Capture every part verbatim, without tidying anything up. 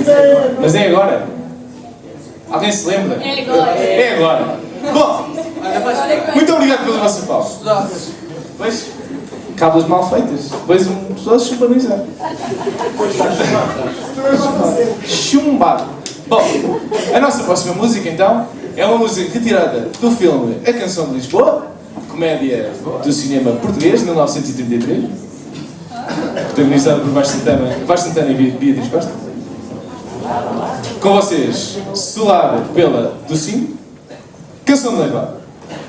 Mas é agora? Alguém se lembra? É agora. É agora. Bom, muito obrigado pela vossa pausa. Pois, cábulas mal feitas. Depois um pessoa se chumbanizar. Chumbado. Bom, a nossa próxima música então é uma música retirada do filme A Canção de Lisboa, comédia do cinema português, de mil novecentos e trinta e três, protagonizada por Vasco Santana, Vasco Santana e Beatriz Costa. Com vocês, solada pela Docinho, Canção de Noivado.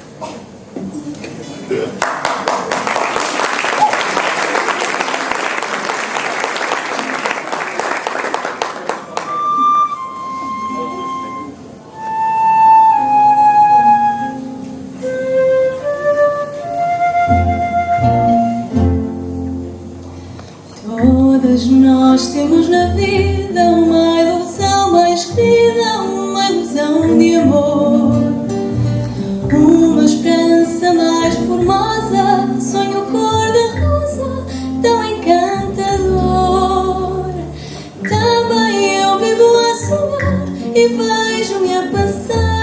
Todas nós temos na vida uma ilusão mais querida, uma ilusão de amor, uma esperança mais formosa, sonho cor-de-rosa, tão encantador. Também eu vivo a sonhar e vejo-me a passar